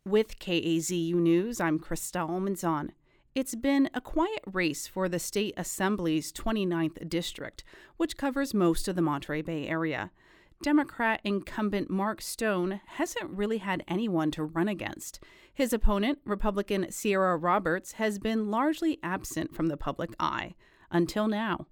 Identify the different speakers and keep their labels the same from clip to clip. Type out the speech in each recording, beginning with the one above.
Speaker 1: With KAZU News, I'm Krista Almanzon. It's been a quiet race for the State Assembly's 29th District, which covers most of the Monterey Bay area. Democrat incumbent Mark Stone hasn't really had anyone to run against. His opponent, Republican Sierra Roberts, has been largely absent from the public eye. Until now.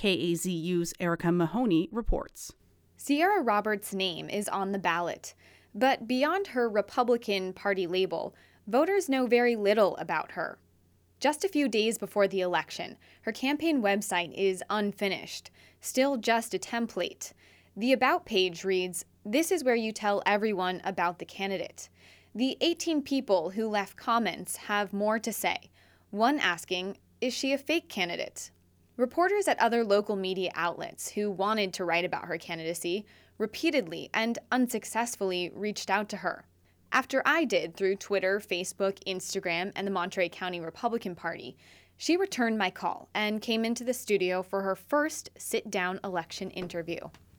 Speaker 1: KAZU's Erica Mahoney reports.
Speaker 2: Sierra Roberts' name is on the ballot. But beyond her Republican Party label, voters know very little about her. Just a few days before the election, her campaign website is unfinished, still just a template. The About page reads, "This is where you tell everyone about the candidate." The 18 people who left comments have more to say, one asking, is she a fake candidate? Reporters at other local media outlets who wanted to write about her candidacy repeatedly and unsuccessfully reached out to her. After I did through Twitter, Facebook, Instagram, and the Monterey County Republican Party, she returned my call and came into the studio for her first sit-down election interview.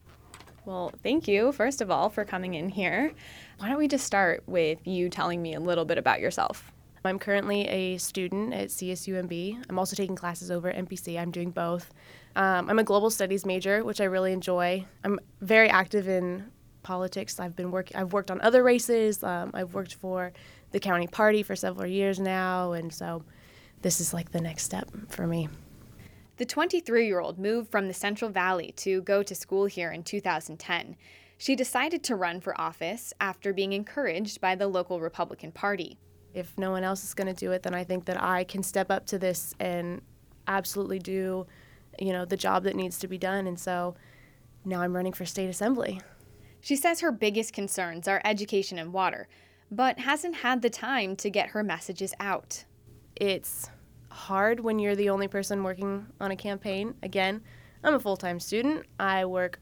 Speaker 2: Well, thank you, first of all, for coming in here. Why don't we just start with you telling me a little bit about yourself?
Speaker 3: I'm currently a student at CSUMB. I'm also taking classes over at MPC. I'm doing both. I'm a global studies major, which I really enjoy. I'm very active in politics. I've worked on other races. I've worked for the county party for several years now, and so this is like the next step for me.
Speaker 2: The 23-year-old moved from the Central Valley to go to school here in 2010. She decided to run for office after being encouraged by the local Republican Party.
Speaker 3: If no one else is going to do it, then I think that I can step up to this and absolutely do, the job that needs to be done. And so now I'm running for state assembly.
Speaker 2: She says her biggest concerns are education and water, but hasn't had the time to get her messages out.
Speaker 3: It's hard when you're the only person working on a campaign. Again, I'm a full-time student. I work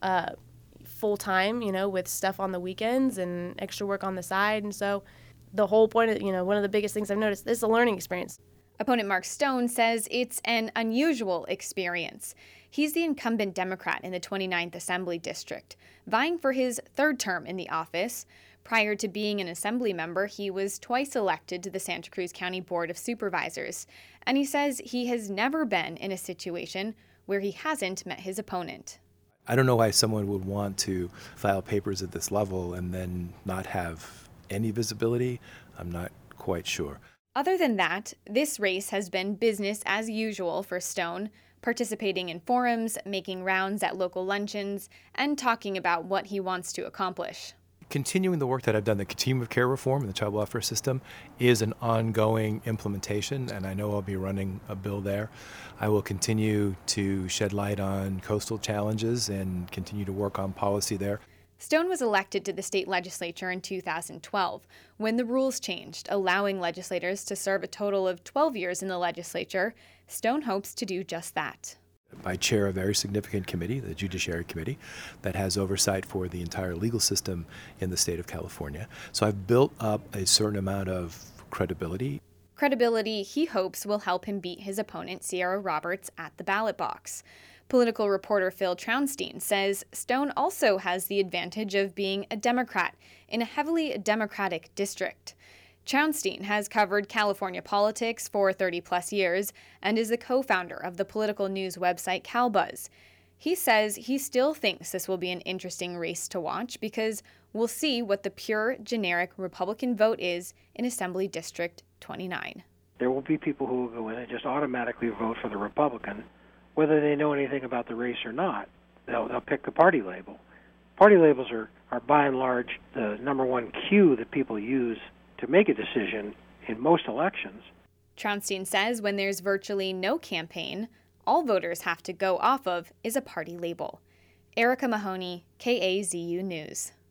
Speaker 3: full-time, with stuff on the weekends and extra work on the side. And so the whole point of, one of the biggest things I've noticed is a learning experience.
Speaker 2: Opponent Mark Stone says it's an unusual experience. He's the incumbent Democrat in the 29th Assembly District, vying for his third term in the office. Prior to being an assembly member, he was twice elected to the Santa Cruz County Board of Supervisors, and he says he has never been in a situation where he hasn't met his opponent.
Speaker 4: I don't know why someone would want to file papers at this level and then not have any visibility. I'm not quite sure.
Speaker 2: Other than that, this race has been business as usual for Stone, participating in forums, making rounds at local luncheons, and talking about what he wants to accomplish.
Speaker 4: Continuing the work that I've done, the continuum of care reform and the child welfare system is an ongoing implementation, and I know I'll be running a bill there. I will continue to shed light on coastal challenges and continue to work on policy there.
Speaker 2: Stone was elected to the state legislature in 2012, when the rules changed, allowing legislators to serve a total of 12 years in the legislature. Stone hopes to do just that.
Speaker 4: I chair a very significant committee, the Judiciary Committee, that has oversight for the entire legal system in the state of California. So I've built up a certain amount of credibility.
Speaker 2: Credibility he hopes will help him beat his opponent, Sierra Roberts, at the ballot box. Political reporter Phil Traunstein says Stone also has the advantage of being a Democrat in a heavily Democratic district. Traunstein has covered California politics for 30-plus years and is the co-founder of the political news website CalBuzz. He says he still thinks this will be an interesting race to watch because we'll see what the pure, generic Republican vote is in Assembly District 29.
Speaker 5: There will be people who will go in and just automatically vote for the Republican, whether they know anything about the race or not. They'll pick the party label. Party labels are by and large the number one cue that people use to make a decision in most elections.
Speaker 2: Traunstein says when there's virtually no campaign, all voters have to go off of is a party label. Erica Mahoney, KAZU News.